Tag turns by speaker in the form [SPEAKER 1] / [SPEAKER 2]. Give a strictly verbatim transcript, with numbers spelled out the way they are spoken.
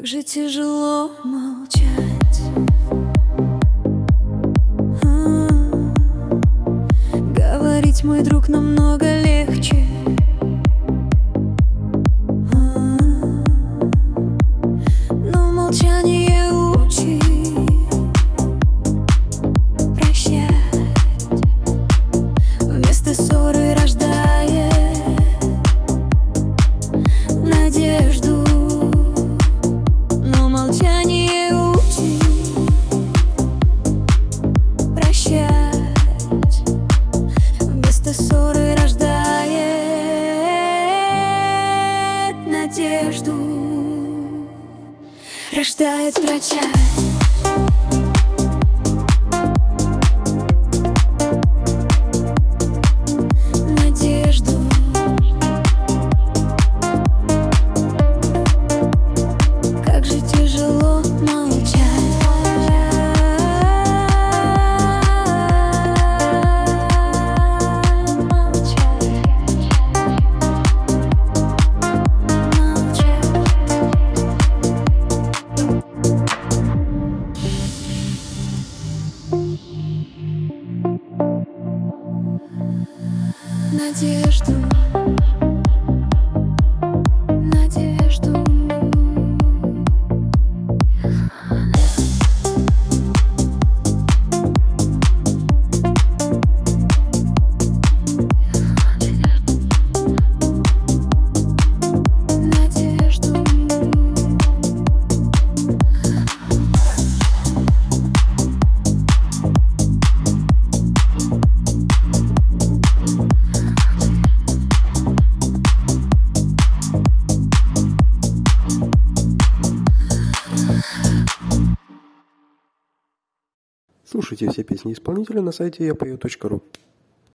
[SPEAKER 1] Как же тяжело молчать. А, говорить, мой друг, намного легче. А, но молчание учит прощать. Вместо ссоры рождает надежду. Но молчание учит прощать. Вместо ссоры рождает надежду. Рождает прощать. Надежду, надежду. Надежду.
[SPEAKER 2] Слушайте все песни исполнителя на сайте я пою точка ру.